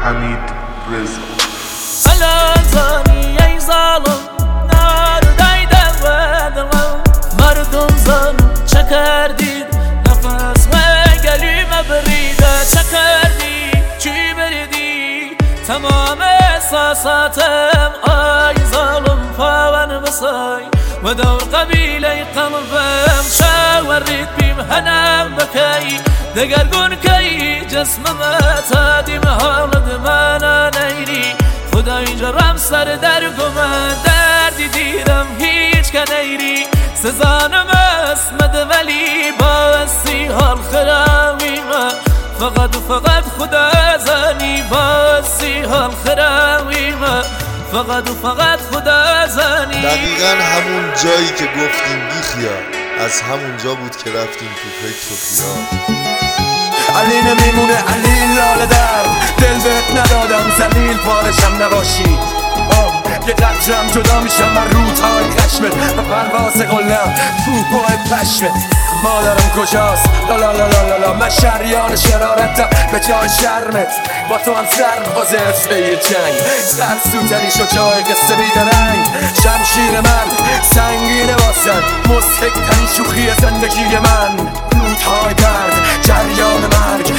حمید رضا. الازانی ای ظالم نردیدم و دلم مردم زن چه کردید نفس و گلیم بریده چه کردی چی بریدی تمام احساساتم آی ظالم پاون بسای و دور قبیله قلبم شاورید بیم هنم بکی دگرگون کی جسمم تادیم حالد من نیری خدای جرم سر در گمه دردی دیرم هیچ که نیری سزانم اسمد ولی باسی حال خراویمه فقط خدا زنی باسی حال خراویمه فقط خدا زنی. دقیقا همون جایی که گفتیم بیخیال از همون جا بود که رفتیم تو فکر و خیال. علی نمیمونه علی لاله در دل بهت ندادم زلیل پارشم نباشی یه قدرم جدا میشم من روتای خشمت و پرواز قلم تو پای پشمت مادرم کجاست لالالالالا من شریان شرارتم به جای شرمت با تو هم سر بازت به جنگ سرسوتنی شو جای قصه بیدرنگ شمشیر من سنگینه واسد مستقتنی شوخی زندگی من روتای درد جریان مرگ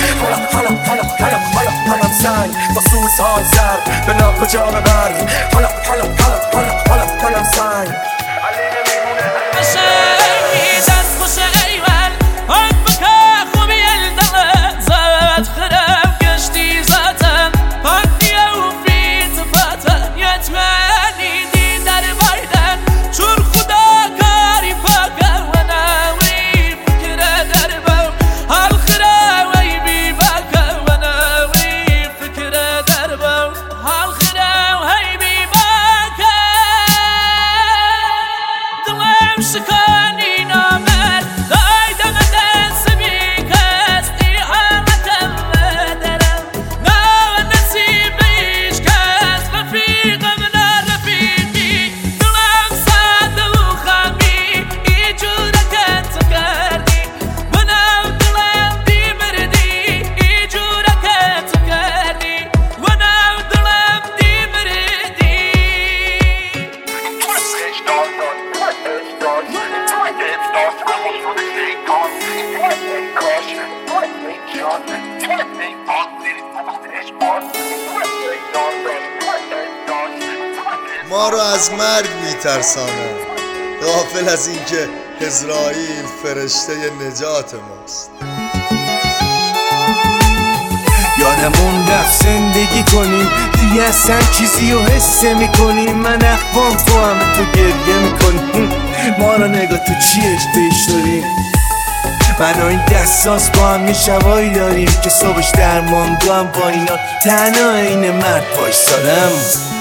حالا سنگ با سوزهای زرد به ناکجا ببر حالا سنگ بشنگی دست خوش ایول آن بکه خوبی الدل زد خرم گشتی زدن پاکیه و فیت فتن یتمنی دی در بایدن چون خدا کاری پاکه و نوی فکر در بو حال خره وی بی باکه و نوی فکر در بو حال خره وی بی باکه دلم شکانی نامر دایدم دست بیکستی حالتم درم نه نصیبیش کس رفیقم نه رفیقی دلم ساده و خامی ای جوره که تو کردی منم دلم دی مردی ای جوره که تو کردی منم دلم دی مردی. ما رو از مرگ میترسانند غافل از اینکه اسرائیل فرشته نجات ماست. یادمون رفت زندگی کنیم دیگه اصلا چیزی رو حس میکنیم من اخوام تو همه تو گریه میکنیم ما رو نگاه تو چیش پیش داریم من و این دستاس با هم میشوایی داریم که صبحش درمانگاه هم با اینا تنها این مرد بایستادم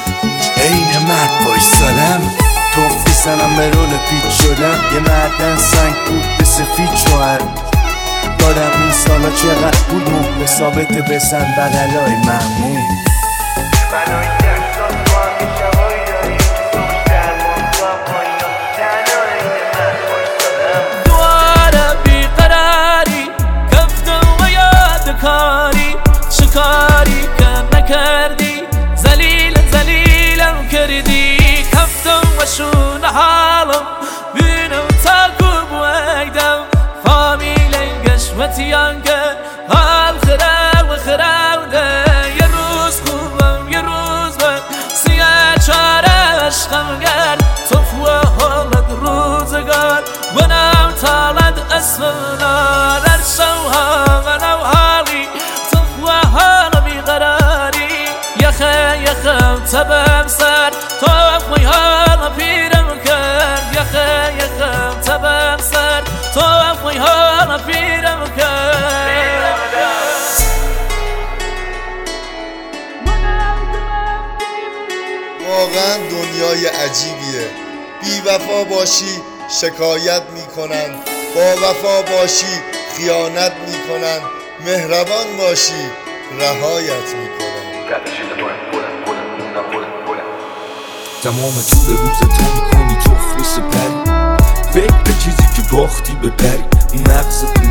توفی سنم به رول پیچ شدم یه مردن سنگ بود به سفید شوهر دادم این سالا چقدر بود مهر ثابت بزن بغلای ممنون من و این دستان با هم میشوایی داریم که صبح درمانگاه با اینا تنها این مرد بایستادم دواره بیقراری گفتم و یادکاری شکاری که نکردی زلیلم کردی کفتم و شون حالم بینم تاکو بویدم فامیل گشمتیان که حال خراونه یه روز خوبم یه روز بد سیاه چاره عشقم گرد تفوه حالت روزگار ونم تالد اسمنا در شوها منو حالی تفوه حال بیقراری یخم تبم سر توفوی حال پیرم کرد یخم تبم سر توفوی حال پیرم کرد. واقعا دنیای عجیبیه بی وفا باشی شکایت میکنن با وفا باشی خیانت میکنن مهربان باشی رهایت میکنن. تمام طول روز تو میکنی تخمی سپری فکر به چیزی که باختی ببری مغزت